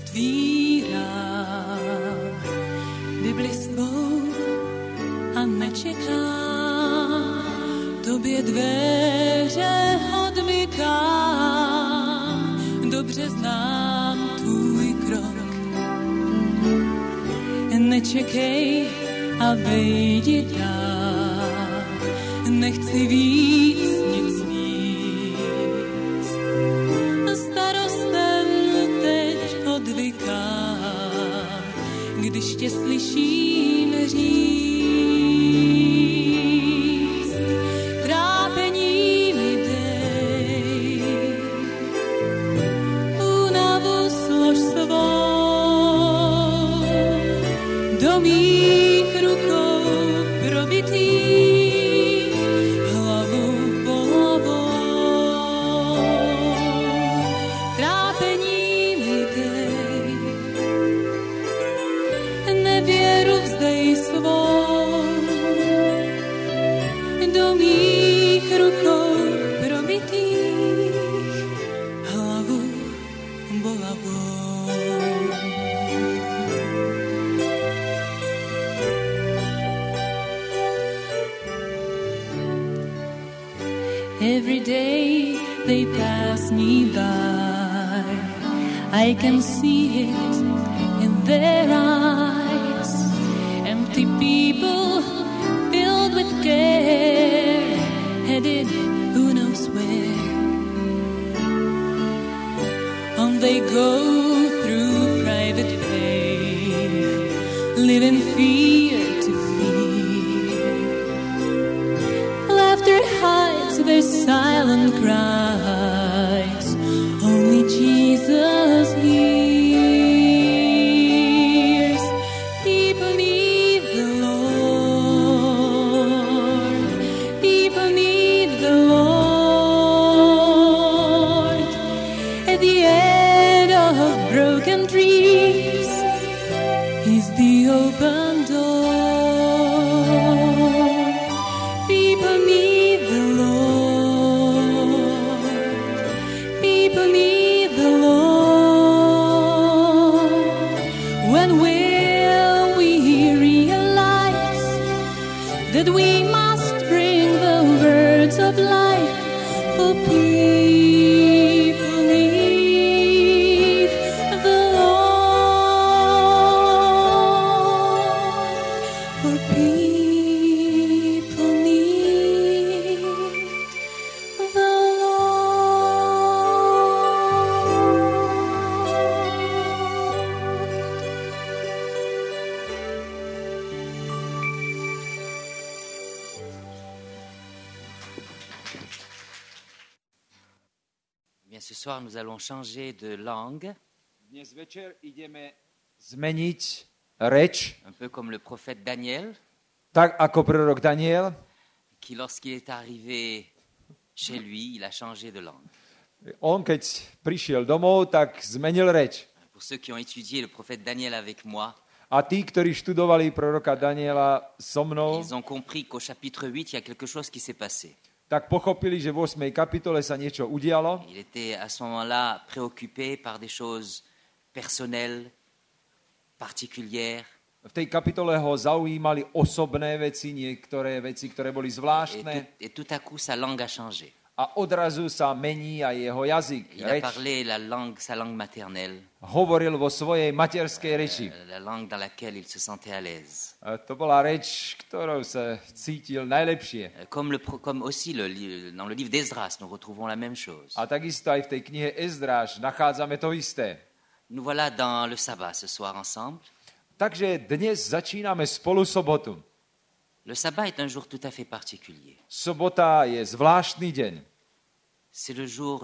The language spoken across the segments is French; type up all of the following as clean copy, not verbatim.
otvírám Bibli svou a nečekám, tobě dveře odmykám, dobře znám tvůj krok. Nečekej a vejdi dál, nechci víc, nic víc. Starostem teď odvykám, když tě slyším říct. Trápení mi dej, únavu slož svou, do mých rukou probitých, hlavu po hlavou. Trápení mi dej, nevěru vzdej svou, do mých rukou probitých, hlavu bolavou. Every day they pass me by, I can see it in their eyes. Empty people filled with care, headed who knows where. On they go through private pain, live in fear to fear. Laughter hides their silent cries, only Jesus hears. People need the Lord, people need the Lord. At the end of broken dreams is the open door. People need the Lord, people need the Lord. When will we realize that we must bring the words of life? For people need the Lord, for people need the Bien, ce soir, nous allons changer de langue, Dnes večer ideme zmeniť reč, un peu comme le prophète Daniel, tak ako prorok Daniel. qui, lorsqu'il est arrivé chez lui, il a changé de langue. On, keď prišiel domov, tak zmenil reč. Pour ceux qui ont étudié le prophète Daniel avec moi, A tí, ktorí študovali proroka Daniela so mnou, ils ont compris qu'au chapitre 8, il y a quelque chose qui s'est passé. tak pochopili, že v 8. kapitole sa niečo udialo. Il était à ce moment-là préoccupé par des choses personnelles, particulières. V tej kapitole ho zaujímali osobné veci, niektoré veci, ktoré boli zvláštne. Et tout à coup, sa langue a changé. A odrazu sa mení aj jeho jazyk, Il a reč. parlé sa langue maternelle, Hovoril vo svojej materskej reči. la langue dans laquelle il se sentait à l'aise. A to bola reč, ktorou sa cítil najlepšie. Comme aussi dans le livre d'Esdras, nous retrouvons la même chose. A takisto aj v tej knihe Ezdráš nachádzame to isté. Nous voilà dans le sabbat ce soir ensemble. Takže dnes začíname spolu sobotu. Le sabbat est un jour tout à fait particulier. Sobota je zvláštny deň. C'est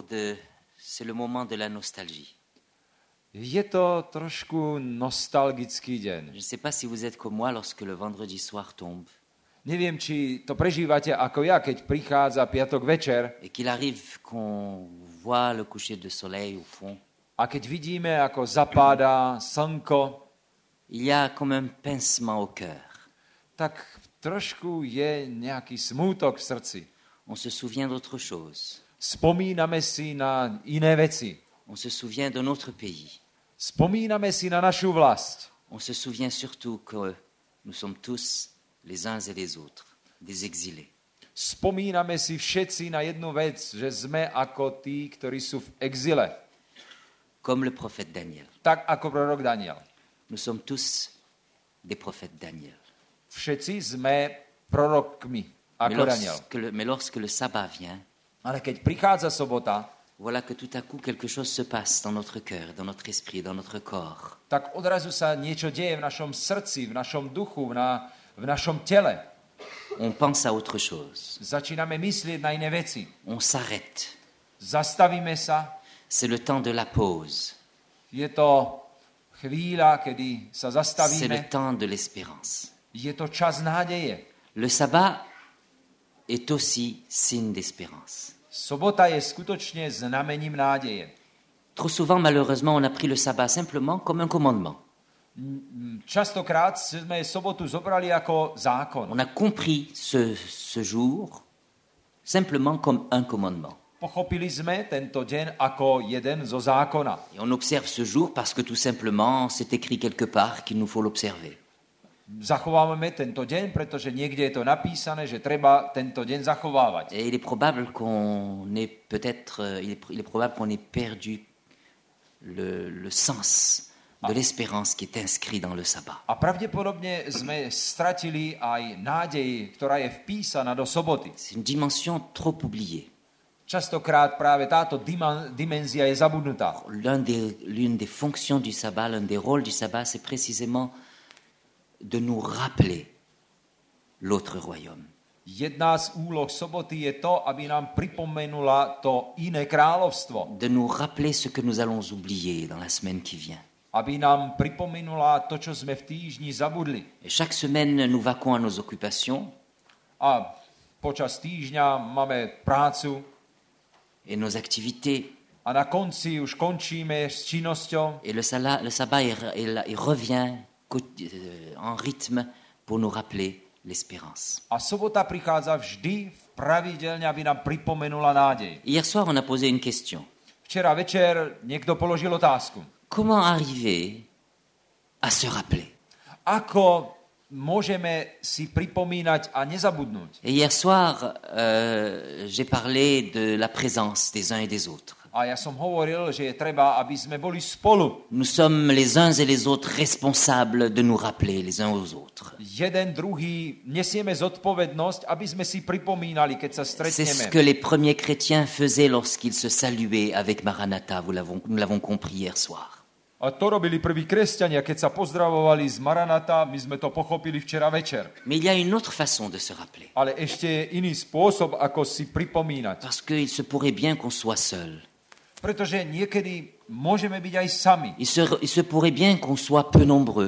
le moment de la nostalgie. Je to trošku nostalgický deň. Je ne sais pas si vous êtes comme moi lorsque le vendredi soir tombe Neviem, či to prežívate ako ja, keď prichádza piatok večer et qu'il arrive qu'on voit le coucher de soleil au fond. a keď vidíme, ako zapáda slnko, Il y a comme un pincement au cœur. tak trošku je nejaký smútok v srdci. On se souvient d'autre chose. Spomíname si na iné veci. On se souvient de notre pays. Spomíname si na našu vlast. On se souvient surtout que nous sommes tous, les uns et les autres, des exilés. Spomíname si všetci na jednu vec, že sme ako tí, ktorí sú v exile. Comme le prophète Daniel. Tak ako prorok Daniel. Nous sommes tous des prophètes Daniel. Všetci sme prorokmi, ako Daniel. Mais lorsque le sabbat vient, Ale keď prichádza sobota, voilà que tout à coup quelque chose se passe dans notre cœur, dans notre esprit, dans notre corps. tak odrazu sa niečo deje v našom srdci, v našom duchu, v našom tele. On pense à autre chose. Začíname myslieť na iné veci. On s'arrête. Zastavíme sa. C'est le temps de la pause. Je to chvíľa, kedy sa C'est le zastavíme. temps de l'espérance. Je to čas nádeje. Le sabbat est aussi signe d'espérance. Sobota je skutočne znamením nádeje. Trop souvent, malheureusement, on a pris le sabbat simplement comme un commandement. Častokrát sme sobotu zobrali ako zákon. On a compris ce jour simplement comme un commandement. Pochopili sme tento deň ako jeden zo zákona. Et on observe ce jour parce que tout simplement, c'est écrit quelque part qu'il nous faut l'observer. Zachovávame tento deň, pretože niekde je to napísané, že treba tento deň zachovávať. Et il est probable qu'on ait peut-être, il est probable qu'on ait perdu le sens de l'espérance qui est inscrit dans le sabbat. A pravdepodobne sme stratili aj nádej, ktorá je vpísaná do soboty. C'est une dimension trop oubliée. Častokrát práve táto dimenzia je zabudnutá. L'une des fonctions du sabbat, l'un des rôles du sabbat, c'est précisément de nous rappeler l'autre royaume. Jedna z úloh soboty je to, aby nám pripomenula to iné kráľovstvo. De nous rappeler ce que nous allons oublier dans la semaine qui vient. Aby nám pripomenula to, čo sme v týždni zabudli. Et chaque semaine, nous vaquons à nos occupations. A počas týždňa máme prácu. Et nos activités. A na konci už končíme s činnosťou. Et le sabbat il revient en rythme pour nous rappeler l'espérance. A sobota prichádza vždy pravidelne, aby nám pripomenula nádej. Hier soir, on a posé une question. Včera večer niekto položil otázku. Comment arriver à se rappeler? Ako môžeme si pripomínať a nezabudnúť? Et hier soir, j'ai parlé de la présence des uns et des autres. A ja som hovoril, že je treba, aby sme boli spolu. Nous sommes les uns et les autres responsables de nous rappeler les uns aux autres. Jeden druhý nesieme zodpovednosť, aby sme si pripomínali, keď sa C'est ce stretneme. que les premiers chrétiens faisaient lorsqu'ils se saluaient avec Maranatha. Nous l'avons compris hier soir. A to robili prví kresťania, keď sa pozdravovali z Maranata, my sme to pochopili včera večer. Mais il y a une autre façon de se rappeler. Ale ešte je iný spôsob, ako si pripomínať. Parce qu'il se pourrait bien qu'on soit seul. Pretože niekedy môžeme byť aj sami. Il se pourrait bien qu'on soit peu nombreux.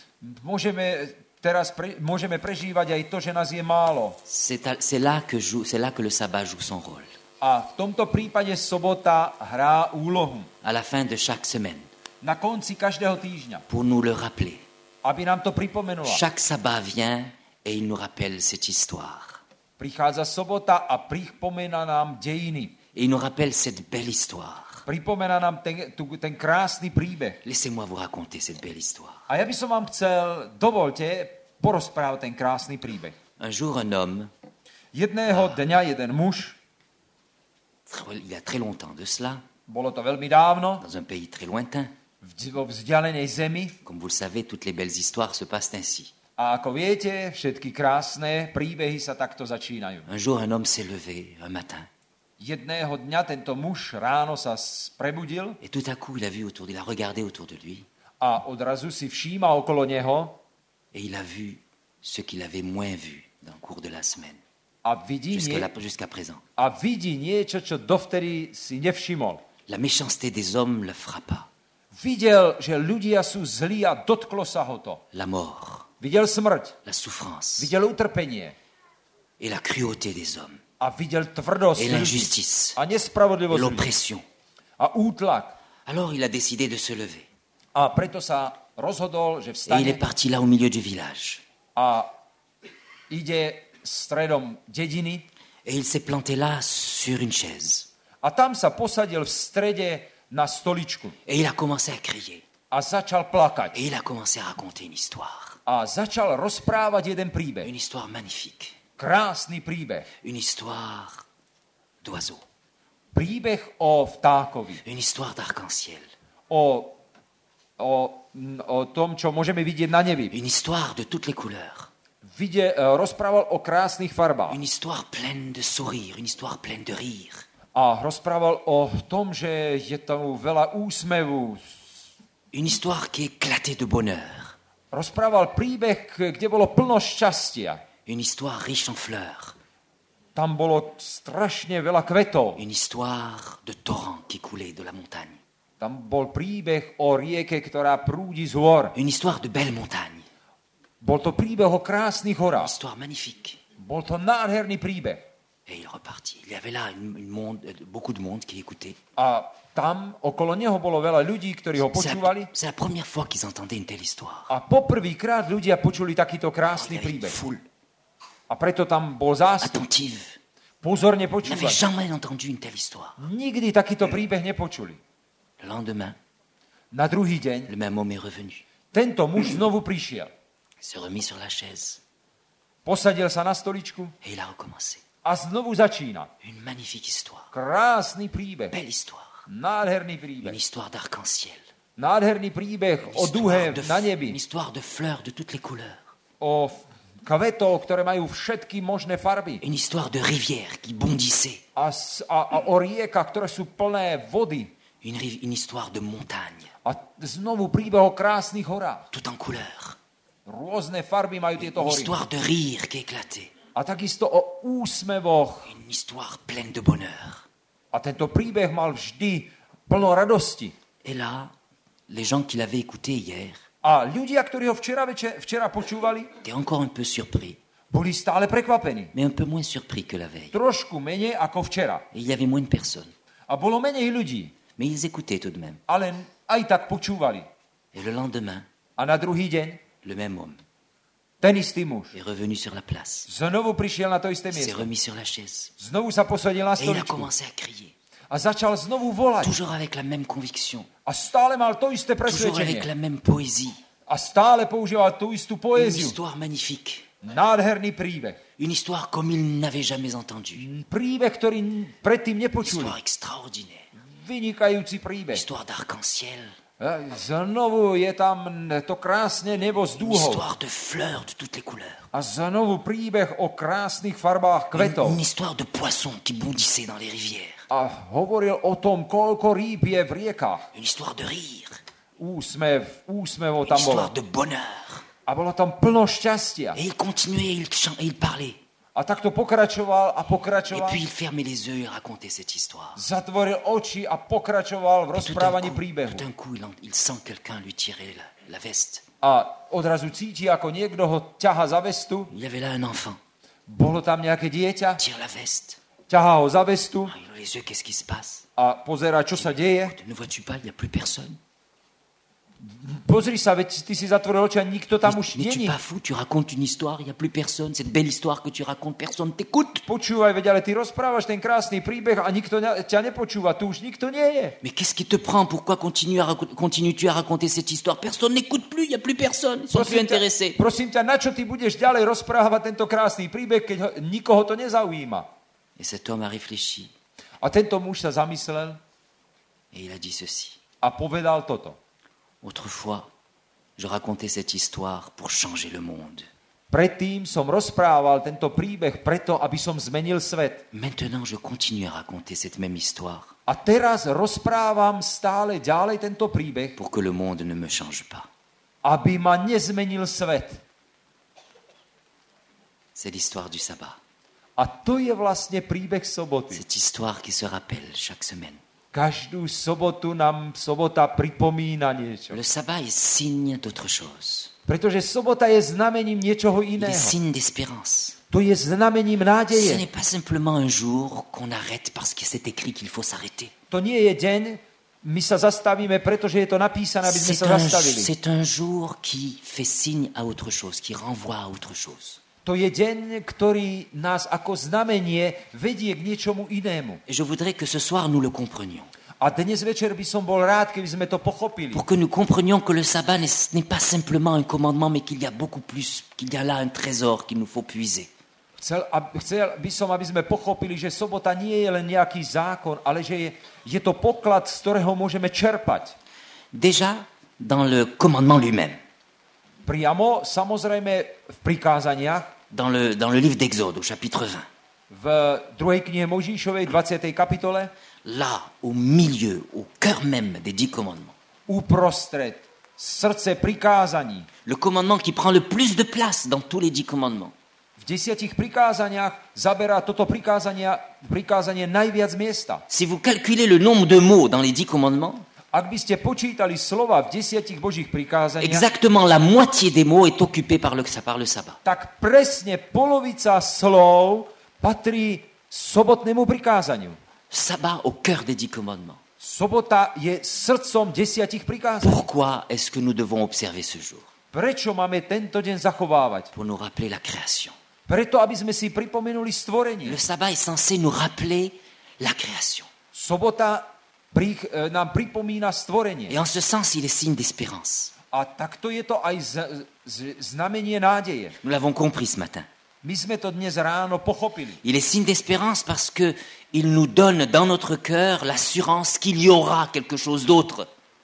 Môžeme prežívať aj to, že nás je málo. C'est là que le sabbat joue son rôle. A v tomto prípade sobota hrá úlohu. À la fin de chaque semaine. Na konci každého týždňa. Pour nous le rappeler. Aby nám to pripomenula. Chaque sabbat vient et il nous rappelle cette histoire. Prichádza sobota a pripomína nám dejiny. Et il nous rappelle cette belle histoire. Pripomína nám ten krásny príbeh. Laissez-moi vous raconter cette belle histoire. A ja by som vám chcel, dovolte, porozprávať ten krásny príbeh. Un jour, un homme, Jedného dňa jeden muž, il y a très longtemps de cela, bolo to veľmi dávno, dans un pays très lointain, vo vzdialenej zemi. comme vous le savez, toutes les belles histoires se passent ainsi. A ako viete, všetky krásne príbehy sa takto začínajú. Un jour, un homme s'est levé un matin. Jedného dňa tento muž ráno sa prebudil Et tout à coup, il a regardé autour de lui a odrazu si všíma okolo neho et il a vu ce qu'il avait moins vu dans le cours de la semaine, a vidí jusqu'à présent. niečo, čo dovtedy si nevšimol. La méchanceté des hommes le frappa. Videl, že ľudia sú zlí a dotklo sa ho to. La mort, Videl smrť, la souffrance videl utrpenie et la cruauté des hommes a videl tvrdosť et ľudí l'injustice a et nespravodlivosť ľudí l'oppression. a útlak. Alors il a décidé de se lever A preto sa rozhodol, že et il est vstane parti là au milieu du village. a ide stredom dediny Et il s'est planté là sur une chaise. a tam sa posadil v strede na stoličku Et il a commencé à crier. a začal plakať. Et il a commencé à raconter une histoire. A začal rozprávať jeden príbeh. Une histoire magnifique. Krásny príbeh. Une histoire d'oiseaux. Príbeh o vtákovi. Une histoire d'arc-en-ciel. O tom, čo môžeme vidieť na nebi. Une histoire de toutes les couleurs. Rozprával o krásnych farbách. Une histoire pleine de sourires, une histoire pleine de rire. A rozprával o tom, že je tam veľa úsmevu. Une histoire qui éclatait de bonheur. Rozprával príbeh, kde bolo plno šťastia. Une histoire riche en fleurs. Tam bolo strašne veľa kvetov. Une histoire de torrents qui coulaient de la montagne. Tam bol príbeh o rieke, ktorá prúdi z hôr. Une histoire de belles montagnes. Bol to príbeh o krásnych Une horách. histoire magnifique. Bol to nádherný príbeh. Et il repartit. Il y avait là beaucoup de monde qui écoutait. A tam okolo neho bolo veľa ľudí, ktorí ho počúvali. C'est la première fois qu'ils entendaient une telle histoire. A poprvýkrát ľudia počuli takýto Il krásny y avait une príbeh. foule A preto tam bol zástup. attentive. Pozorne Ils n'avaient počúvali. jamais entendu une telle histoire. Nikdy takýto príbeh nepočuli. Le lendemain, Na druhý deň le même homme est revenu. tento muž znovu prišiel. Il se remit sur la chaise Posadil sa na stoličku et il a recommencé. a znovu začína. Une magnifique histoire. Krásny príbeh. Belle histoire. Nádherný Une príbeh. histoire d'arc-en-ciel. Nádherný príbeh Une o duhe na une nebi. histoire de fleurs de toutes les couleurs. O kvetov, ktoré majú všetky možné farby. Une histoire de rivières qui bondissaient. A o riekach, ktoré sú plné vody. Une histoire de montagnes, A znovu príbeh o krásnych horách. tout en couleurs. Rôzne farby majú tieto Une hory. histoire de rire qui éclatait. A takisto o úsmevoch. Une histoire pleine de bonheur. A tento príbeh mal vždy plno radosti. Et là, les gens qui l'avaient écouté hier A ľudia, ktorí ho včera počúvali, étaient encore un peu surpris, boli stále prekvapení. mais un peu moins surpris que la veille. Trošku menej ako včera. Et il y avait moins de personnes, A bolo menej ľudí, mais ils écoutaient tout de même. ale aj tak počúvali. Et le lendemain, A na druhý deň le même homme ten istý muž est revenu sur la place, znovu prišiel na to isté s'est miesto. remis sur la chaise, Znovu sa posadil na et il a stoličku commencé à crier, a začal znovu volať. toujours avec la même conviction, A stále mal to isté toujours avec presvedčenie. la même poésie. A stále používal tú istú Une poéziu. histoire magnifique, Nádherný príbeh. une histoire comme il n'avait jamais entendu, Príbeh, ktorý predtým une nepočuli. histoire extraordinaire, Vynikajúci príbeh. histoire d'arc-en-ciel, Znovu je tam to krásne nebo s une dúhou. histoire de fleurs de toutes les couleurs, A znovu príbeh o krásnych farbách kvetov. une histoire de poissons qui bondissaient dans les rivières, A hovoril o tom, koľko rýb je v riekach. une histoire de rire, Úsmevov une tam bolo. histoire de bonheur. A bolo tam plno šťastia. Et il continuait, et il parlait. A takto pokračoval a Et pokračoval. puis il fermait les yeux et racontait cette histoire. Zatvoril oči a pokračoval v Tout rozprávaní d'un príbehu. coup, il sent quelqu'un lui tirer la veste. A odrazu cíti, ako niekto ho ťaha za vestu. Il y avait là un enfant. Bolo tam nejaké dieťa, Tire la veste. ťahá ho za vestu Ah, il ouvre les yeux, qu'est-ce qui se passe? a pozerá, čo sa deje. Ne vois-tu pas, il n'y a plus personne. Pozri sa, veď ty si zatvoril oči a nikto tam už N'es-tu není. pas fou? Tu racontes une histoire, il n'y a plus personne. Cette belle histoire que tu racontes, personne t'écoute. Počúvaj, veď, ale ty rozprávaš ten krásny príbeh a nikto ťa nepočúva. Tu už nikto nie je. Mais qu'est-ce qui te prend? Pourquoi continues-tu à raconter cette histoire? Personne n'écoute plus, il n'y a plus personne. Ils sont plus intéressés. Prosím ťa, na čo ty budeš ďalej rozprávať tento krásny príbeh, keď nikoho to nezaujíma? Et cet homme a réfléchi A tento muž sa zamyslel et il a dit ceci. a povedal toto. Autrefois, je racontais cette histoire pour changer le monde. Predtým som rozprával tento príbeh preto, aby som zmenil svet. Maintenant, je continue à raconter cette même histoire A teraz rozprávam stále ďalej tento príbeh, pour que le monde ne me change pas. aby ma nezmenil svet. C'est l'histoire du sabbat. A to je vlastne príbeh soboty. Cette histoire qui se rappelle chaque semaine. Každú sobotu nám sobota pripomína niečo. Le sabbat est signe d'autre chose. Pretože sobota je znamením niečoho Il est iného. signe d'espérance. To je znamením Ce nádeje. n'est pas simplement un jour qu'on arrête parce que c'est écrit qu'il faut s'arrêter. To nie je deň, my sa zastavíme, pretože je to napísané, aby sme sa zastavili. C'est un jour qui fait signe à autre chose, qui renvoie à autre chose. To je deň, ktorý nás ako znamenie vedie k niečomu inému. Et je voudrais que ce soir nous le comprenions. A dnes večer by som bol rád, keby sme to pochopili. pour que nous comprenions que le sabbat n'est pas simplement un commandement, mais qu'il y a beaucoup plus, qu'il y a là un trésor qu'il nous faut puiser. Chcel by som, aby sme pochopili, že sobota nie je len nejaký zákon, ale že je to poklad, z ktorého môžeme čerpať. Déjà, dans le commandement lui-même, Priamo, samozrejme, v prikázaniach, dans le livre d'Exode, au chapitre 20, v 2. knihe Mojžišovej, 20. kapitole, là, au milieu, au cœur même des 10 commandements, uprostred srdce prikázaní, le commandement qui prend le plus de place dans tous les 10 commandements, v 10 prikázaniach zaberá toto prikázanie najviac miesta. si vous calculez le nombre de mots dans les 10 commandements, Ak by ste počítali slova v 10 Božích prikázaniach, exactement la moitié des mots est occupée par le sabbat. tak presne polovica slov patrí sobotnému prikázaniu. Sabbat au cœur des 10 commandements. Sobota je srdcom 10 prikázaní. Pourquoi est-ce que nous devons observer ce jour? Prečo máme tento deň zachovávať? Pour nous rappeler la création. Preto, aby sme si pripomenuli stvorenie. Le sabbat est censé nous rappeler la création. Sobota nám pripomína stvorenie. Et en ce sens, il est signe d'espérance. A takto je to aj znamenie nádeje. Nous l'avons compris ce matin. My sme to dnes ráno pochopili. Il est signe d'espérance parce que il nous donne dans notre cœur l'assurance qu'il y aura quelque chose d'autre.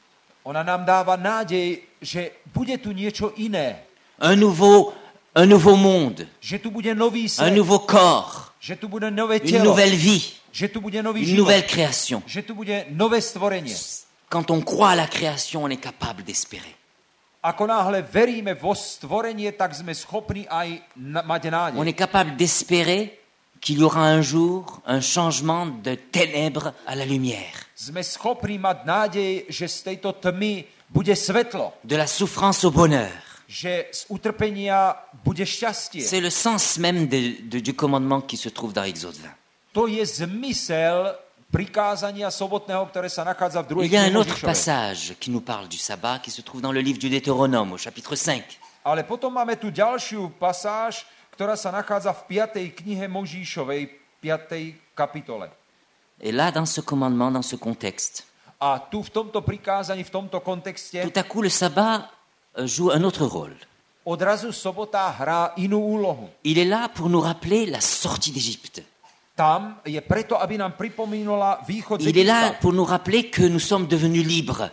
Ona nám dáva nádej, že bude tu niečo iné. Un nouveau monde, Že tu bude nový un svet. nouveau corps, Že tu bude nové une telo. nouvelle vie, Že tu bude nový une život. nouvelle création. Že tu bude nové stvorenie. Quand on croit à la création, on est capable d'espérer. Ako náhle veríme vo stvorenie, tak sme schopní aj mať nádej. On est capable d'espérer qu'il y aura un jour un changement de ténèbres à la lumière, Sme schopní mať nádej, že z tejto tmy bude svetlo. de la souffrance au bonheur. Že z utrpenia bude šťastie. C'est le sens même du commandement qui se trouve dans Exode 20. To je zmysel prikázania sobotného, ktoré sa nachádza v druhej Il y a knihe un autre Mojžišovej. passage qui nous parle du sabbat qui se trouve dans le livre du Deutéronome au chapitre 5. Ale potom máme tu ďalšiu pasáž, ktorá sa nachádza v 5. knihe Mojžišovej, 5. kapitole. Et là, dans ce commandement, dans ce contexte, A tu v tomto prikázaní, v tomto kontexte, tout à coup, le sabbat joue un autre rôle. odrazu sobota hrá inú úlohu. Il est là pour nous rappeler la sortie d'Égypte. Tam je preto, aby nám pripomínala východ z Il est là Egypta. pour nous rappeler que nous sommes devenus libres.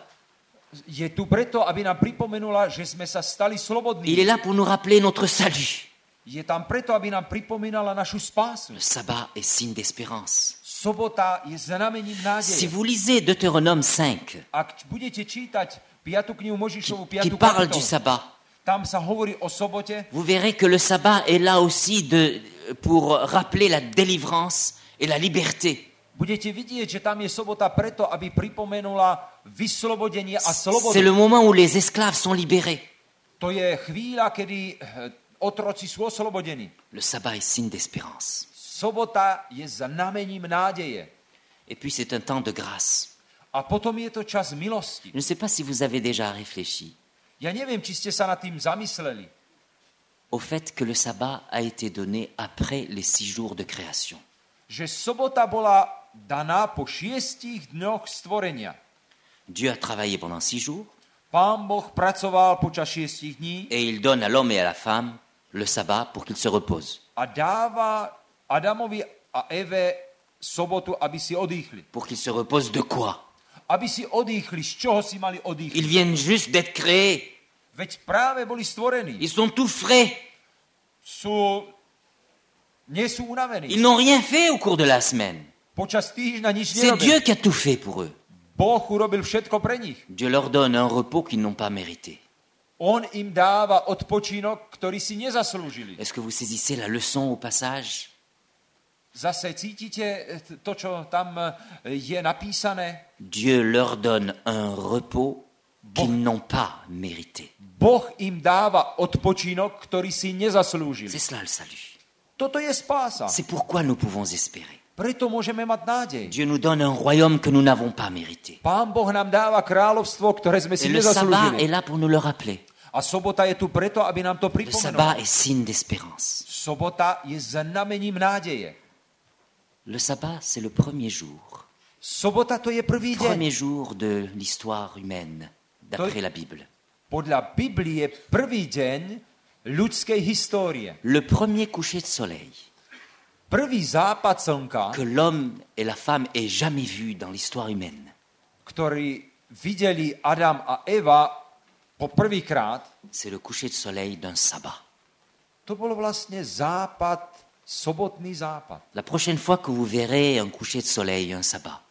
Je tu preto, aby nám pripomenula, že sme sa stali slobodní. Il est là pour nous rappeler notre salut. Je tam preto, aby nám pripomínala našu spásu. Le sabbat est signe d'espérance. Sobota je znamením Si nádeje. vous lisez Deutéronome 5, Ak budete čítať 5. knihu Mojžišovu, qui 5. parle du kapitolu, sabbat, tam sa hovorí o sobote, vous verrez que le sabbat est là aussi pour rappeler la délivrance et la liberté. budete vidieť, že tam je sobota preto, aby pripomenula vyslobodenie a C'est slobodu. le moment où les esclaves sont libérés. To je chvíľa, kedy otroci sú oslobodení. Le sabbat est signe d'espérance. Sobota je znamením nádeje. Et puis c'est un temps de grâce. A potom je to čas milosti. Je ne sais pas si vous avez déjà réfléchi Ja neviem, či ste sa nad tým zamysleli. au fait que le sabbat a été donné après les 6 jours de création. Že sobota bola daná po 6 dňoch stvorenia. Dieu a travaillé pendant 6 jours Pán Boh pracoval počas 6 dní et il donne à l'homme et à la femme le sabbat pour qu'ils se reposent, a dáva Adamovi a Eve sobotu, aby si odýchli. pour qu'ils se reposent de quoi? Aby si odýchli, z čoho si mali Ils odýchli? viennent juste d'être créés, Veď práve boli stvorení. ils sont tout frais, Nie sú unavení. ils n'ont rien fait au cours de la semaine. Počas týždňa nič C'est Dieu nerobili. qui a tout fait pour eux. Boh urobil všetko pre nich. Dieu leur donne un repos qu'ils n'ont pas mérité. On im dáva odpočinok, ktorý si nezaslúžili. Est-ce que vous saisissez la leçon au passage? Zase cítite to, čo tam je napísané? Dieu leur donne un repos qu'ils n'ont pas mérité. Boh im dáva odpočinok, ktorý si nezaslúžili. C'est cela le salut. Toto je spása. C'est pourquoi nous pouvons espérer. Preto môžeme mať nádej. Dieu nous donne un royaume que nous n'avons pas mérité. Pán Boh nám dáva kráľovstvo, ktoré sme Et si le sabbat nezaslúžili. est là pour nous le rappeler. A sobota je tu preto, aby nám to Le pripomenula. sabbat est signe d'espérance. Sobota je znamením nádeje. Le sabbat, c'est le premier jour Sobota to je prvý deň. Premier jour de l'histoire humaine, d'après la Bible. Podľa Biblie je prvý deň ľudskej histórie. Le premier coucher de soleil Prvý západ slnka, que l'homme et la femme aient jamais vu dans l'histoire humaine. ktorý videli Adam a Eva po prvýkrát, C'est le coucher de soleil d'un sabbat. to bol vlastne západ, sobotný západ. La prochaine fois que vous verrez un coucher de soleil, un sabbat,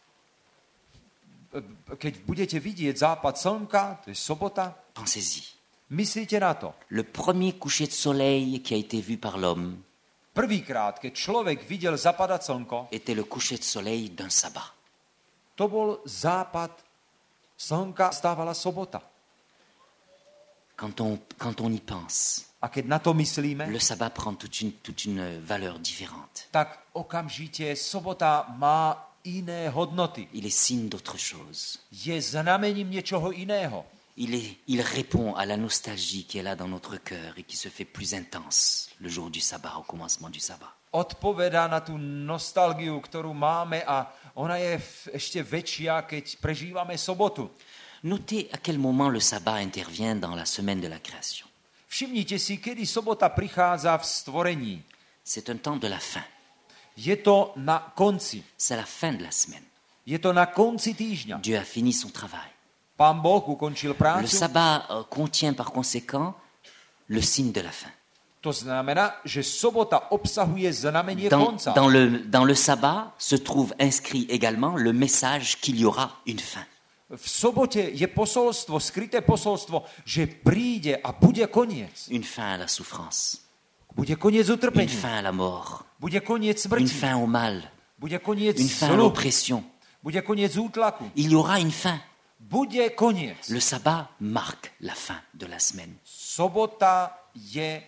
Keď budete vidieť západ slnka, to je sobota, pensez-y. myslíte na to. Le premier coucher de soleil qui a été vu par l'homme Prvýkrát, keď človek videl zapadať slnko, était le coucher de soleil d'un sabbat. to bol západ slnka, stávala sobota. Quand on y pense, A keď na to myslíme, le sabbat prend toute une valeur différente. tak okamžite sobota má iné hodnoty. Il est signe d'autre chose. Je znamením niečoho iného. Il répond à la nostalgie qui est là dans notre cœur et qui se fait plus intense le jour du sabbat, au commencement du sabbat. Odpovedá na tú nostalgiu, ktorú máme a ona je ešte väčšia, keď prežívame sobotu. Notez à quel moment le sabbat intervient dans la semaine de la création. Všimnite si, kedy sobota prichádza v stvorení. C'est un temps de la fin. Je to na konci. C'est la fin de la semaine. Je to na konci týždňa. Dieu a fini son travail. Pán Boh ukončil Le prácu. sabbat contient par conséquent le signe de la fin. To znamená, že sobota obsahuje znamenie Dans, konca. dans le sabbat se trouve inscrit également le message qu'il y aura une fin. V sobote je posolstvo, skryté posolstvo, že príde a bude koniec. Une fin à la souffrance, Bude koniec une utrpenia. fin à la mort, Bude koniec une smrti. fin au mal, Bude koniec une fin à zlu. l'oppression. Bude koniec útlaku. Il y aura une fin. Bude koniec. Le sabbat marque la fin de la semaine. Sobota je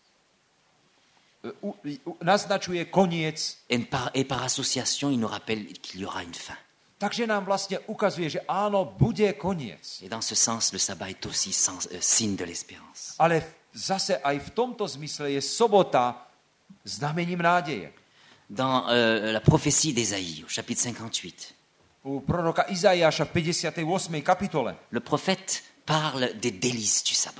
naznačuje koniec. Et par association, il nous rappelle qu'il y aura une fin. Takže nám vlastne ukazuje, že áno, bude koniec. Et dans ce sens, le sabbat est aussi signe de l'espérance. Ale zase aj v tomto zmysle je sobota znamením nádeje. Dans la prophétie d'Ésaïe, au chapitre 58, U proroka Izaiáša v 58. kapitole le prophète parle des délices du sabbat.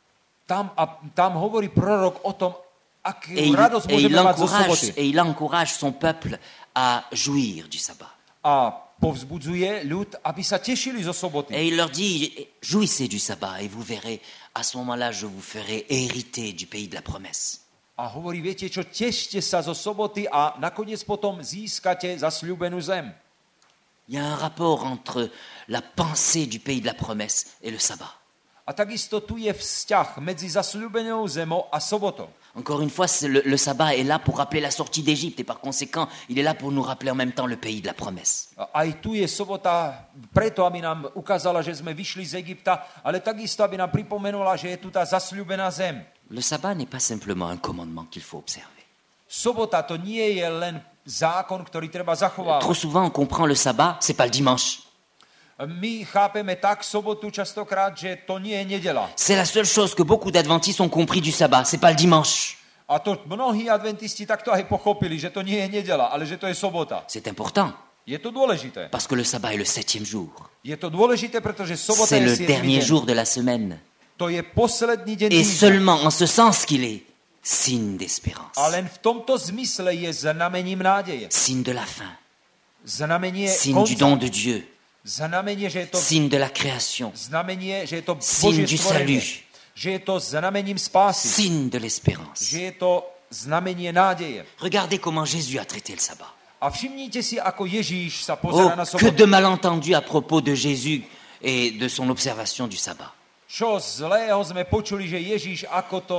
tam hovorí prorok o tom, akú radosť môžeme mať zo soboty. Et il encourage son peuple à jouir du sabbat. A povzbudzuje ľud, aby sa tešili zo soboty. Et il leur dit, jouissez du sabbat et vous verrez, à ce moment-là, je vous ferai hériter du pays de la promesse. A hovorí, viete čo, tešte sa zo soboty a nakoniec potom získate zasľúbenú zem. Il y a un rapport entre la pensée du pays de la promesse et le sabbat. A takisto tu je vzťah medzi zasľúbenou zemou a sobotou. Encore une fois, le sabbat est là pour rappeler la sortie d'Égypte et par conséquent, il est là pour nous rappeler en même temps le pays de la promesse. Aj tu je sobota preto, aby nám ukázala, že sme vyšli z Egypta, ale takisto, aby nám pripomenula, že je tu tá zasľúbená zem. Le sabbat n'est pas simplement un commandement qu'il faut observer. Sobota to nie je len zákon, ktorý treba zachovávať. Trop souvent, on comprend le sabbat, c'est pas le dimanche. My chápeme tak sobotu častokrát, že to nie je nedeľa. C'est la seule chose que beaucoup d'adventistes ont compris du sabbat, c'est pas le dimanche. A to mnohí adventisti takto aj pochopili, že to nie je nedeľa, ale že to je sobota. C'est important, Je to dôležité. parce que le sabbat est le 7e jour. Je to dôležité, pretože sobota C'est je le 7. dernier deň. jour de la semaine. To je posledný deň Et týždňa. seulement en ce sens qu'il est signe d'espérance, A len v tomto zmysle je znamením nádeje. signe de la fin, Znamenie signe du don konca. de Dieu, Znamenie, že je to signe de la création, znamenie, že je to signe Božie du stvorenie. salut, Že je to znamením spásy. signe de l'espérance. Že je to znamenie nádeje. Regardez comment Jésus a traité le sabbat. A všimnite si, ako Ježíš sa Oh, pozerá na que sobotu. de malentendus à propos de Jésus et de son observation du sabbat. Čo zlého sme počuli, že Ježíš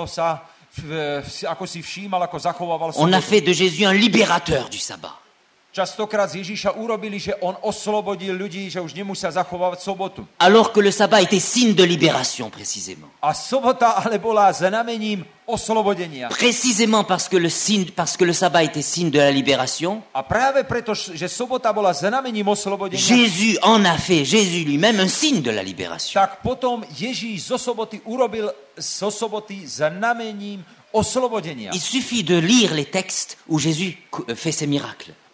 ako si všímal, ako zachovával On a sobotu. fait de Jésus un libérateur du sabbat. Častokrát z Ježíša urobili, že on oslobodil ľudí, že už nemusia zachovávať sobotu. Alors que le sabbat était signe de libération, précisément. A sobota ale bola znamením oslobodenia. Précisément parce que le sabbat était signe de la libération, A práve preto, že sobota bola znamením oslobodenia, Jésus lui-même un signe de la libération. tak potom Ježíš zo soboty urobil zo soboty znamením oslobodenia. Il suffit de lire les textes où Jésus fait ses miracles.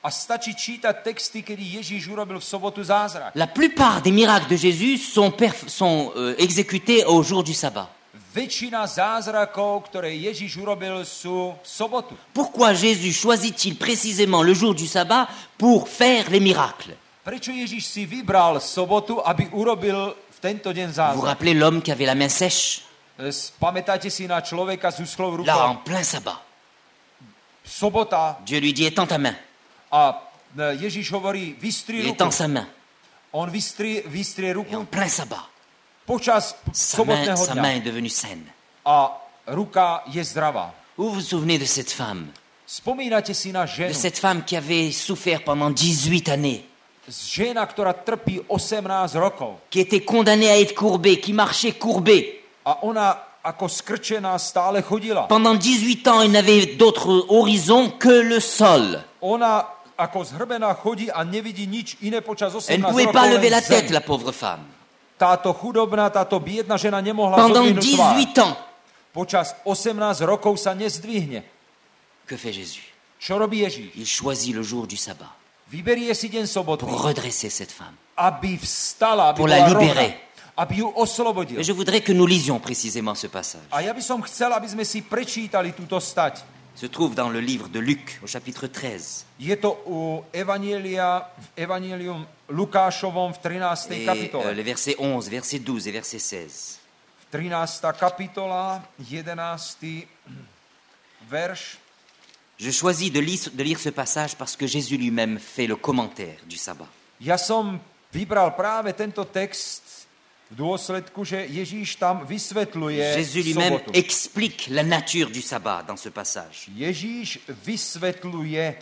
A stačí čítať texty, kedy Ježíš urobil v sobotu zázrak. La plupart des miracles de Jésus sont exécutés au jour du sabbat. Väčšina zázrakov, ktoré Ježíš urobil, sú v sobotu. Pourquoi Jésus choisit-il précisément le jour du sabbat pour faire les miracles? Prečo Ježíš si vybral sobotu, aby urobil v tento deň Vous vous zázrak? rappelez l'homme qui avait la main sèche? Pamätáte si na človeka s uschlou Là, en rukou? plein sabbat. Sobota Dieu lui dit, étends ta main. a Ježíš hovorí, vystri Il ruku. étend sa main. On vystrie Et ruku en plein sabbat, počas sobotného sa main dňa. est devenue saine. A ruka je zdravá. Vous vous souvenez de cette femme? Spomínate si na De ženu, cette femme qui avait souffert pendant 18 années, žena, ktorá trpí 18 rokov. qui était condamnée à être courbée, qui marchait courbée. A ona ako skrčená stále chodila. Pendant 18 ans, elle n'avait d'autre horizon que le sol. Ona ako zhrbená chodí a nevidí nič iné počas 18 Elle ne pouvait rokov pas len lever la zem. tête, la pauvre femme. Táto chudobná, táto biedna žena nemohla Pendant zodvihnúť tvár. 18 ans, Počas 18 rokov sa nezdvihne. que fait Jésus? Čo robí Ježíš? Il choisit le jour du sabbat Vyberie si deň sobotu, pour redresser cette femme. aby vstala, aby Pour la bola libérer. rovná, aby ju oslobodil. Mais je voudrais que nous lisions précisément ce passage. A ja by som chcel, aby sme si prečítali túto stať. Se trouve dans le livre de Luc, au chapitre 13. Je to v Evangelium Lukášovom v 13. Et kapitole. les versets 11, verset 12 et verset 16. 13. kapitola, 11. verš. Je choisis de lire ce passage parce que Jésus lui-même fait le commentaire du sabbat. Ja som vybral práve tento text v dôsledku, že Ježíš tam vysvetľuje Jésus lui-même sobotu. explique la nature du sabbat dans ce passage. Ježíš vysvetľuje,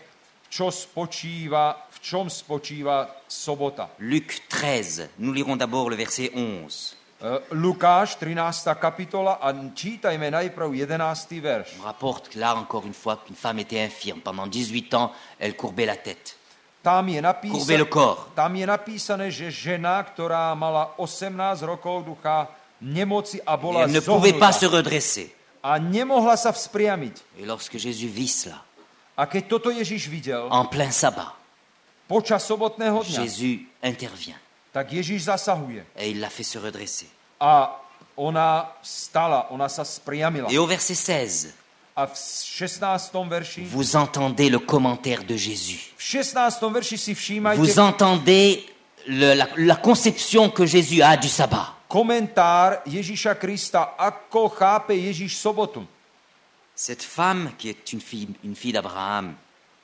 v čom spočíva sobota. Luc 13, nous lirons d'abord le verset 11. Lukáš, 13. kapitola a čítajme najprv 11. verš. On rapporte là encore une fois qu'une femme était infirme. Pendant 18 ans, elle courbait la tête, Tam je, courbait le corps. tam je napísané, že žena, ktorá mala 18 rokov ducha nemoci a Et bola elle ne pouvait pas se zohnutá redresser. a nemohla sa vzpriamiť. Et lorsque Jésus vit cela, A keď toto Ježiš videl en plein sabbat, počas sobotného dňa, Jésus intervient tak Ježiš zasahuje. et il la fait se redresser. A ona vstala, ona sa spriamila. Et au verset 16, A v 16. verši, vous entendez le commentaire de Jésus. v 16. verši si všímajte Vous entendez la conception que Jésus a du sabbat. komentár Ježíša Krista, ako chápe Ježíš sobotu. Cette femme qui est une fille d'Abraham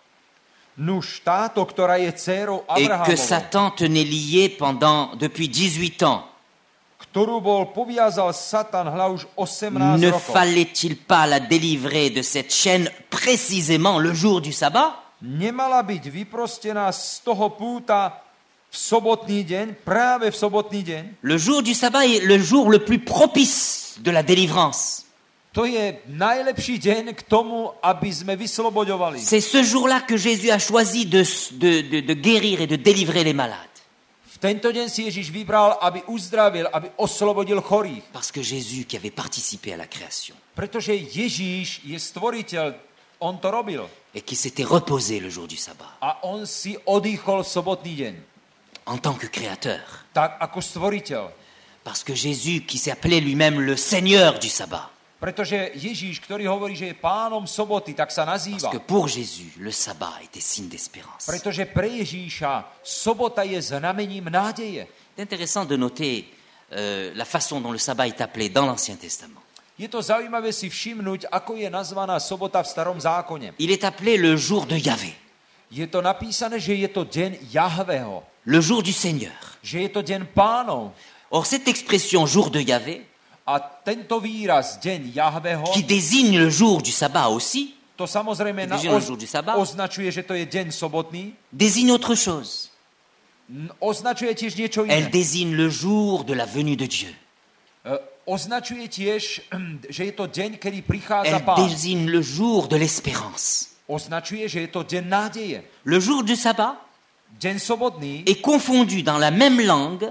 Nuž táto, ktorá je dcérou et que Abrahamovou, Satan tenait liée depuis 18 ans, ktorú bol poviazal Satan hľa už 18 ne rokov. fallait-il pas la délivrer de cette chaîne précisément le jour du sabbat? Nemala byť vyprostená z toho púta v sobotný deň, práve v sobotný deň. Le jour du sabbat est le jour le plus propice de la délivrance. To je najlepší deň k tomu, aby sme vyslobodovali. C'est ce jour-là que Jésus a choisi de guérir et de délivrer les malades. V tento deň si Ježiš vybral, aby uzdravil, aby oslobodil chorých. Parce que Jésus qui avait participé à la création Pretože Ježíš je stvoriteľ, on to robil. et qui s'était reposé le jour du sabbat A on si odýchol v sobotný deň. en tant que créateur. Tak ako stvoriteľ. Parce que Jésus qui s'appelait lui-même le Seigneur du sabbat. Pretože Ježíš, ktorý hovorí, že je pánom soboty, tak sa Parce nazýva. que pour Jésus, le sabbat était signe d'espérance. Pretože pre Ježíša sobota je znamením nádeje. C'est intéressant de noter la façon dont le sabbat est appelé dans l'Ancien Testament. Je to zaujímavé si všimnúť, ako je nazvaná sobota v starom zákone. Il est appelé le jour de Yahvé, Je to napísané, že je to deň Jahveho, le jour du Seigneur. že je to deň pánov. Or, cette expression jour de Yahvé, A tento výraz, deň Jahveho, qui désigne le jour du sabbat aussi, to samozrejme Déjà le jour du sabbat. označuje, že to je deň sobotný. désigne autre chose. Označuje tiež niečo Elle iné. désigne le jour de la venue de Dieu. Označuje tiež, že je to deň, kedy prichádza Elle pán. désigne le jour de l'espérance. Označuje, že je to deň nádeje. Le jour du sabbat Deň sobotný est confondu dans la même langue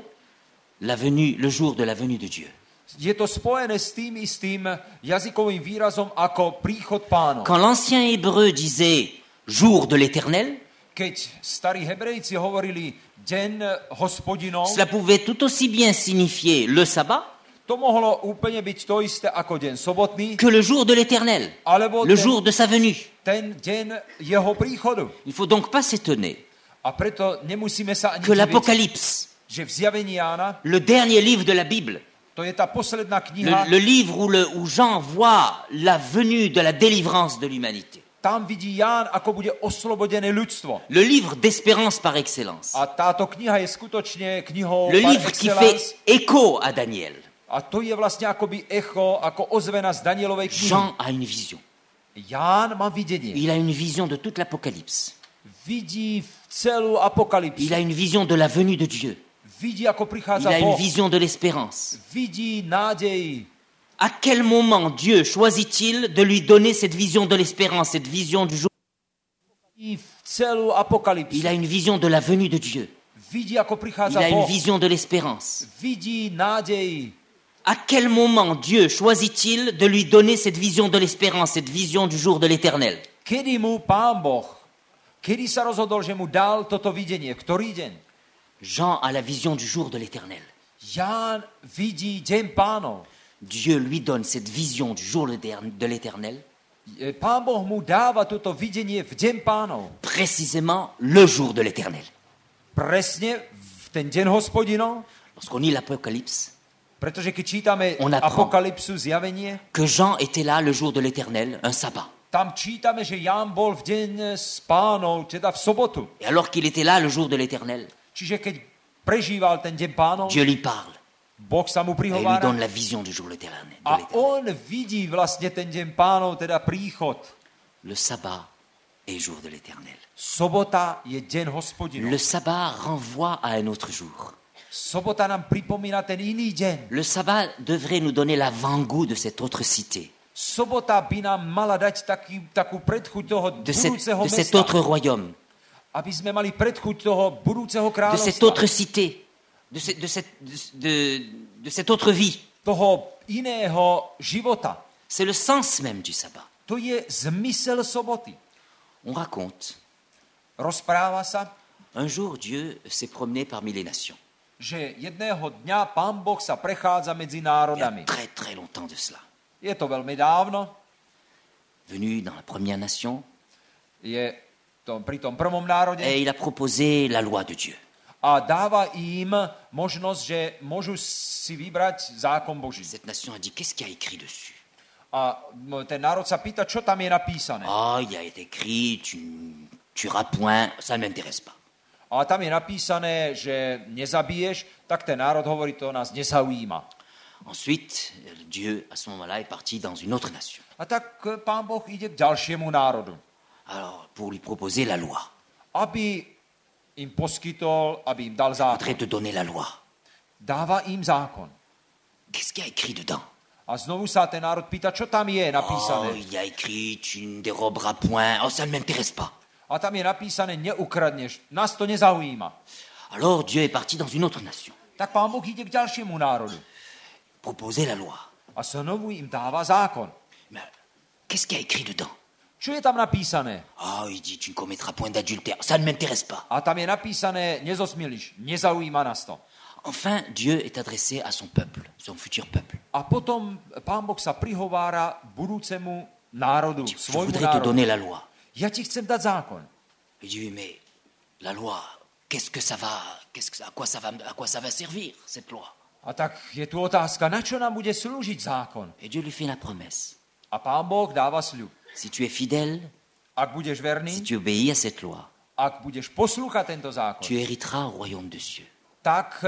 le jour de la venue de Dieu. je to spojené s tým istým jazykovým výrazom ako príchod pánov. Quand l'ancien hébreu disait jour de l'Éternel, keď starí Hebrejci hovorili deň Hospodinov, cela pouvait tout aussi bien signifier le sabbat to mohlo úplne byť to isté ako deň sobotný, que le jour de l'Éternel, alebo le jour de sa venue. ten deň jeho príchodu. Il ne faut donc pas s'étonner A preto nemusíme sa ani que diviť, l'Apocalypse, že v zjavení Jána, le dernier livre de la Bible, to je tá posledná kniha, le livre où Jean voit la venue de la délivrance de l'humanité, tam vidí Ján, ako bude oslobodené ľudstvo. le livre d'espérance par excellence, A táto kniha je skutočne knihou le par livre qui excellence. fait écho à Daniel. A to je vlastne akoby echo, ako ozvena z Danielovej knihy. Jean a une vision. Ján má videnie. Il a une vision de toute l'Apocalypse. Vidí celú Il apokalypsu. a une vision de la venue de Dieu. Vidí, ako Il prichádza a une Boh. vision de l'espérance. Vidí nádej. À quel moment Dieu choisit-il de lui donner cette vision de l'espérance, cette vision du jour? Vidí celú apokalypsu. Il a une vision de la venue de Dieu. Vidí, ako Il prichádza a une Boh. vision de l'espérance. Vidí nádej. À quel moment Dieu choisit-il de lui donner cette vision de l'espérance, cette vision du jour de l'Éternel? Kedy mu Pán Boh, kedy sa rozhodol, že mu dal toto videnie? Ktorý deň? Jean a la vision du jour de l'Éternel. Ján vidí deň Pánov. Dieu lui donne cette vision du jour de l'Éternel, Pán Boh mu dáva toto videnie v deň Pánov. précisément le jour de l'Éternel. Presne v ten deň Hospodinov, Lorsqu'on lit l'Apocalypse, pretože keď čítame On apprend. Apokalypsu, zjavenie, que Jean était là le jour de l'Éternel, un sabbat. tam čítame, že Ján bol v deň s Pánov, teda v sobotu. Et alors qu'il était là le jour de l'Éternel, Čiže keď prežíval ten deň Pánov, Dieu lui parle Boh sa mu et lui prihovára donne la vision du jour de l'Éternel. a on vidí vlastne ten deň Pánov, teda príchod. Le sabbat est jour de l'Éternel. Sobota je deň Hospodinov. Le sabbat renvoie à un autre jour. Sobota nám pripomína ten iný deň. Le sabbat devrait nous donner l'avant-goût de cette autre cité, Sobota by nám mala dať takú predchuť toho de budúceho cet mesta. autre royaume, Aby sme mali predchuť toho budúceho de cette kráľovstva. autre cité, de cette autre vie. Toho iného života. C'est le sens même du sabbat. To je zmysel soboty. On raconte, Rozpráva sa, un jour Dieu s'est promené parmi les nations. že jedného dňa Pán Boh sa prechádza medzi Il y a národami. très très longtemps de cela. Je to veľmi dávno. Venu dans la première nation, Je to pri tom prvom národe. et il a proposé la loi de Dieu. A dáva im možnosť, že môžu si vybrať zákon Boží. Cette nation a dit, qu'est-ce qu'il y a écrit dessus? A ten národ sa pýta, čo tam je napísané. Ah, il y a été écrit, tu ne tueras point, ça ne m'intéresse pas. A tam je napísané, že nezabiješ, tak ten národ hovorí, to nás nezaujíma. Ensuite, Dieu, à ce moment-là, est parti dans une autre nation. A tak Pán Boh ide k ďalšiemu národu, Alors, pour lui proposer la loi, aby im poskytol, aby im dal il voudrait zákon. te donner la loi. Dáva im zákon. Qu'est-ce qu'il y a écrit dedans? A znovu sa ten národ pýta, čo tam je Oh, napísané. il y a écrit, tu ne déroberas point, oh, ça ne m'intéresse pas. A tam je napísané, neukradneš. Nás to nezaujíma. Alors, Dieu est parti dans une autre nation, Tak Pán Boh ide k ďalšiemu národu. proposer la loi. A znovu im dáva zákon. Mais qu'est-ce qu'il y a écrit dedans? Čo je tam napísané? Oh, il dit, tu ne commettras point d'adultère, ça ne m'intéresse pas. A tam je napísané, nezosmiliš. Nezaujíma nás to. Enfin, Dieu est adressé à son peuple, son futur peuple. A potom Pán Boh sa prihovára budúcemu národu, Je svojmu voudrais te národu. donner la loi. Ja ti chcem dať zákon. Il dit, oui, mais la loi, qu'est-ce que ça va, à quoi ça va servir, cette loi? A tak je tu otázka, na čo nám bude slúžiť zákon? Et Dieu lui fait la promesse. A Pán Boh dáva sľub. Si tu es fidèle, Ak budeš si verný, tu obéis à cette loi, ak budeš poslúchať tento zákon, tu hériteras au royaume de Dieu. tak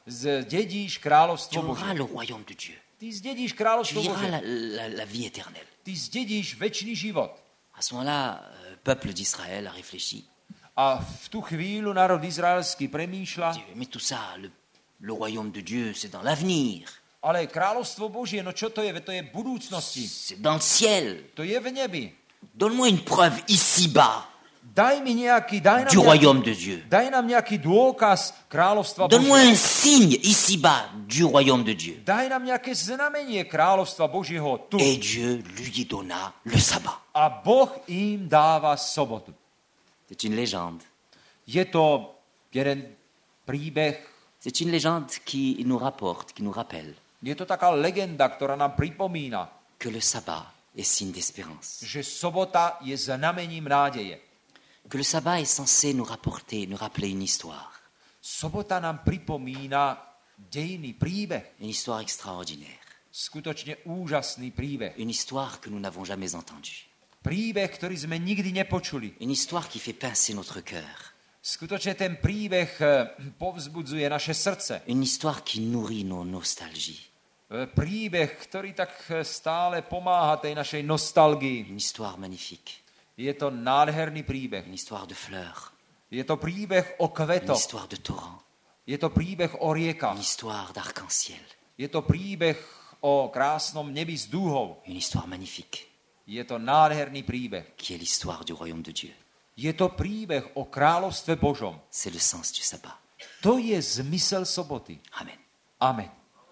zdedíš Tu kráľovstvo auras Božie. le royaume de Dieu. Ty zdedíš Tu kráľovstvo vivras Božie. la vie éternelle. Ty zdedíš večný život. À ce moment-là, le peuple d'Israël a réfléchi. A v tú chvíľu národ izraelský Il premýšľa, dit, mais tout ça, le royaume de Dieu, c'est dans l'avenir, ale kráľovstvo Božie, no čo to je? Veď to je v budúcnosti. c'est dans le ciel. To je v nebi. Donne-moi une preuve ici-bas Daj mi nejaký, daj nám du nejaký, royaume de Dieu. daj nám nejaký dôkaz kráľovstva Donne-moi Božieho. un signe ici-bas du royaume de Dieu. Daj nám nejaké znamenie kráľovstva Božieho tu. Et Dieu lui donna le sabbat. A Boh im dáva sobotu. C'est une légende. Je to jeden príbeh, C'est une légende qui nous rapporte, qui nous rappelle je to taká legenda, ktorá nám pripomína, que le sabbat est signe d'espérance. že sobota je znamením nádeje. Que le sabbat est censé nous rappeler une histoire. Sobota nám pripomína dejný príbeh, Une histoire extraordinaire. skutočne úžasný príbeh. Une histoire que nous n'avons jamais entendue. Príbeh, ktorý sme nikdy nepočuli. Une histoire qui fait pincer notre cœur. Skutočne ten príbeh povzbudzuje naše srdce. Une histoire qui nourrit nos nostalgies. Príbeh, ktorý tak stále pomáha tej našej nostalgii. Une histoire magnifique. Je to nádherný príbeh. Une histoire de fleurs. Je to príbeh o Une kvetoch. histoire de torrents. Je to príbeh o Une riekach. histoire d'arc-en-ciel. Je to príbeh o krásnom nebi s dúhou. Une histoire magnifique Je to nádherný príbeh. qui est l'histoire du royaume de Dieu. Je to príbeh o kráľovstve Božom. C'est le sens du sabbat. To je zmysel soboty. Amen. Amen.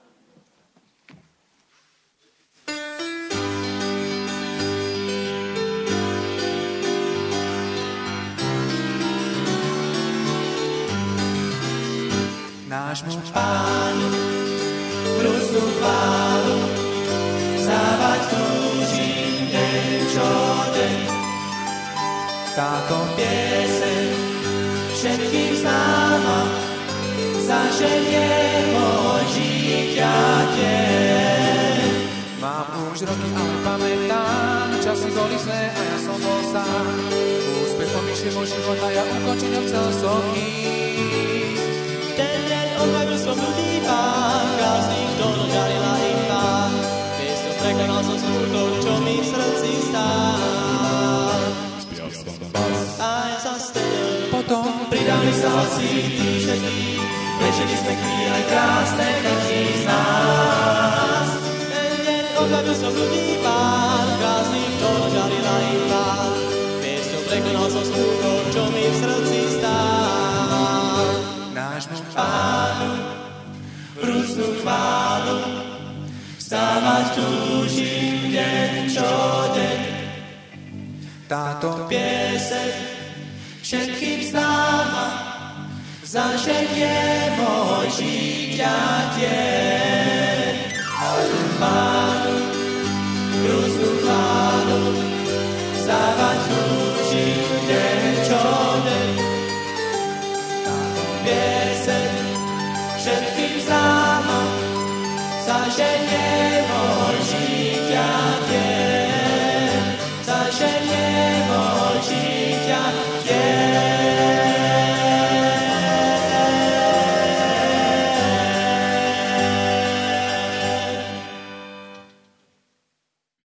Nášmu Pánu vrúcnú chválu vzdávať túžim deň čo deň. Táto pieseň všetkým známa zaženie môj žitia deň. Mám už roky, ale pamätám, časy boli zlé a ja som bol sám. Úspechom vyšiel môj život a ja ukončiť ho chcel som ísť. Ten deň odbavil som ľudí pár, krásnych dožarila ich pár. Piesňou prekonal som smútok, čo mi v srdci stál. A ja zastavil, Potom pridali sa hlasy tí všetkí, prežili sme chvíle krásne každý z nás. Ten deň odbavil som ľudí pár, krásnych dožarila ich pár. Piesňou prekonal som smútok, čo mi v srdci stál. nášmu Pánu vrúcnú chválu vzdávať túžim deň čo deň. táto Pieseň všetkým známa zaženie môj žitia deň. Pánu vrúcnú chválu vzdávať túžim deň čo deň. Pieseň všetkým známa zaženie môj žitia deň. Zaženie